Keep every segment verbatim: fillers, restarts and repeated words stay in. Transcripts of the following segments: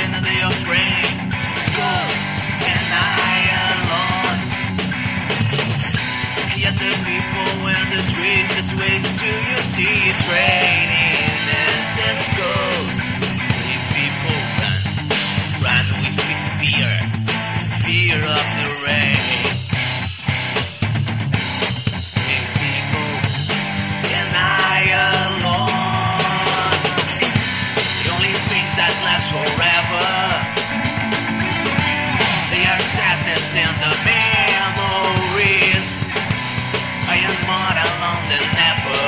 and they are afraid. School and I alone. Yet the people in the streets just wait till you see it's raining and it's cold. The people run, run with fear, fear of the rain. Forever, they are sadness and the memories. I am more alone than ever.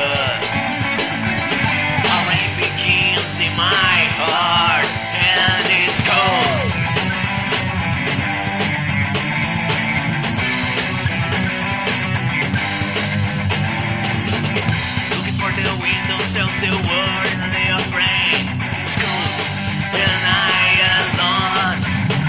A rain begins in my heart, and it's cold. Looking for the window sells the world, and they are praying. It's cold. And I alone.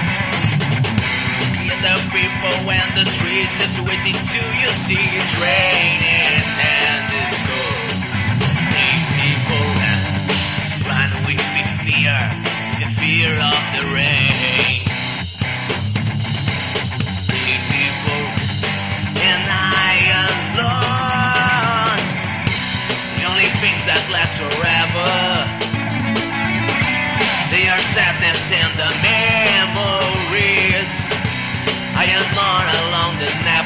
Yet the people and the streets just waiting till you see it's raining and it's cold. The people run, run with the fear, the fear of the rain. The people and I alone. The only things that last forever. They are sadness and the memories. I am more alone than ever.